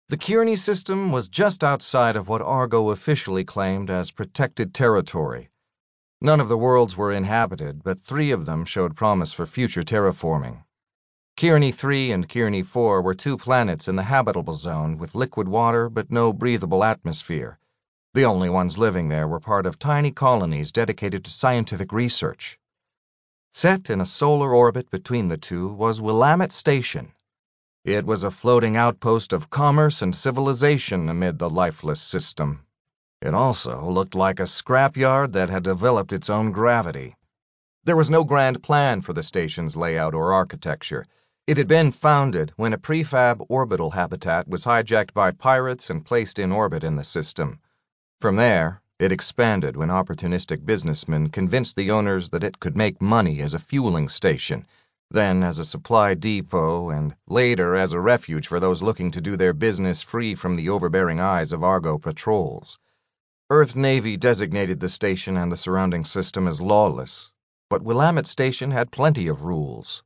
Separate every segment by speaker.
Speaker 1: The Kearney system was just outside of what Argo officially claimed as protected territory. None of the worlds were inhabited, but 3 of them showed promise for future terraforming. Kearney 3 and Kearney 4 were 2 planets in the habitable zone with liquid water but no breathable atmosphere. The only ones living there were part of tiny colonies dedicated to scientific research. Set in a solar orbit between the 2 was Willamette Station. It was a floating outpost of commerce and civilization amid the lifeless system. It also looked like a scrapyard that had developed its own gravity. There was no grand plan for the station's layout or architecture. It had been founded when a prefab orbital habitat was hijacked by pirates and placed in orbit in the system. From there, it expanded when opportunistic businessmen convinced the owners that it could make money as a fueling station, then as a supply depot, and later as a refuge for those looking to do their business free from the overbearing eyes of Argo patrols. Earth Navy designated the station and the surrounding system as lawless, but Willamette Station had plenty of rules.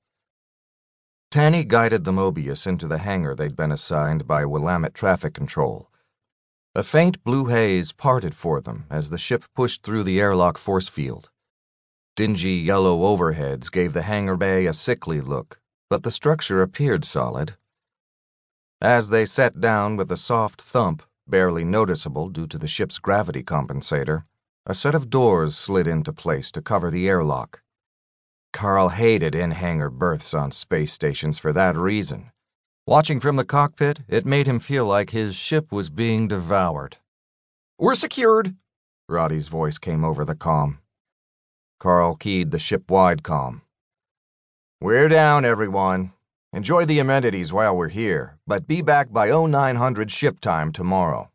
Speaker 1: Tanny guided the Mobius into the hangar they'd been assigned by Willamette Traffic Control. A faint blue haze parted for them as the ship pushed through the airlock force field. Dingy yellow overheads gave the hangar bay a sickly look, but the structure appeared solid. As they sat down with a soft thump, barely noticeable due to the ship's gravity compensator, a set of doors slid into place to cover the airlock. Carl hated in-hangar berths on space stations for that reason. Watching from the cockpit, it made him feel like his ship was being devoured. "We're secured," Roddy's voice came over the comm. Carl keyed the ship-wide comm. "We're down, everyone. Enjoy the amenities while we're here, but be back by 0900 ship time tomorrow."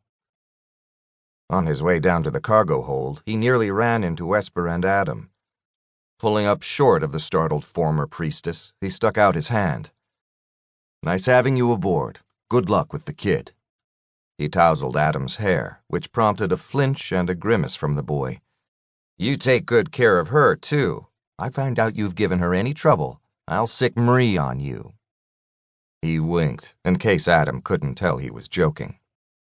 Speaker 1: On his way down to the cargo hold, he nearly ran into Esper and Adam. Pulling up short of the startled former priestess, he stuck out his hand. "Nice having you aboard. Good luck with the kid." He tousled Adam's hair, which prompted a flinch and a grimace from the boy. "You take good care of her, too. I find out you've given her any trouble, I'll sick Marie on you." He winked, in case Adam couldn't tell he was joking.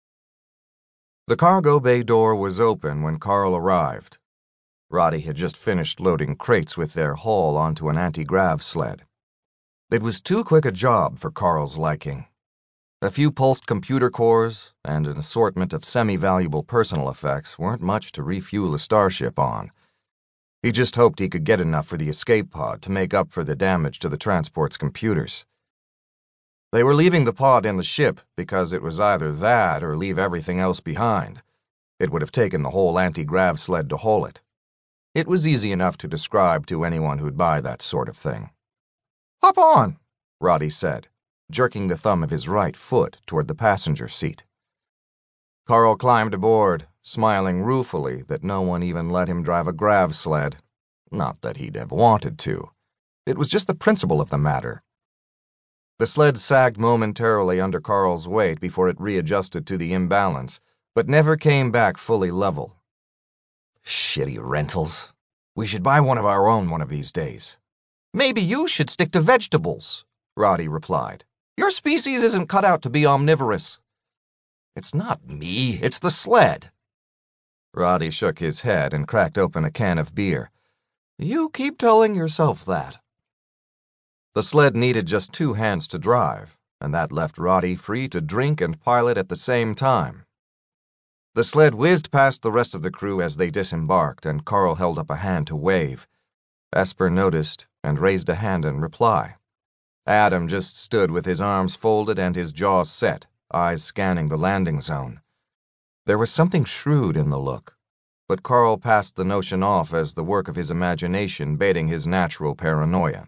Speaker 1: The cargo bay door was open when Carl arrived. Roddy had just finished loading crates with their haul onto an anti-grav sled. It was too quick a job for Carl's liking. A few pulsed computer cores and an assortment of semi-valuable personal effects weren't much to refuel a starship on. He just hoped he could get enough for the escape pod to make up for the damage to the transport's computers. They were leaving the pod in the ship because it was either that or leave everything else behind. It would have taken the whole anti-grav sled to haul it. It was easy enough to describe to anyone who'd buy that sort of thing. "Hop on," Roddy said, jerking the thumb of his right foot toward the passenger seat. Carl climbed aboard, smiling ruefully that no one even let him drive a grav sled. Not that he'd have wanted to. It was just the principle of the matter. The sled sagged momentarily under Carl's weight before it readjusted to the imbalance, but never came back fully level. "Shitty rentals. We should buy one of our own one of these days." "Maybe you should stick to vegetables," Roddy replied. "Your species isn't cut out to be omnivorous." "It's not me, it's the sled." Roddy shook his head and cracked open a can of beer. "You keep telling yourself that." The sled needed just 2 hands to drive, and that left Roddy free to drink and pilot at the same time. The sled whizzed past the rest of the crew as they disembarked, and Carl held up a hand to wave. Esper noticed and raised a hand in reply. Adam just stood with his arms folded and his jaw set, eyes scanning the landing zone. There was something shrewd in the look, but Carl passed the notion off as the work of his imagination baiting his natural paranoia.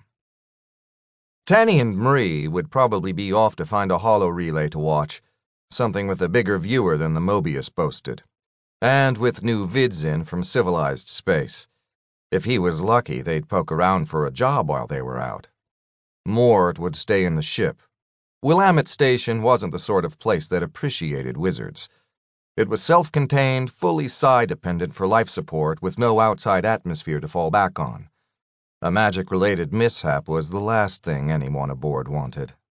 Speaker 1: Tanny and Marie would probably be off to find a holo relay to watch, something with a bigger viewer than the Mobius boasted, and with new vids in from civilized space. If he was lucky, they'd poke around for a job while they were out. Mort would stay in the ship. Willamette Station wasn't the sort of place that appreciated wizards. It was self-contained, fully psi-dependent for life support with no outside atmosphere to fall back on. A magic-related mishap was the last thing anyone aboard wanted.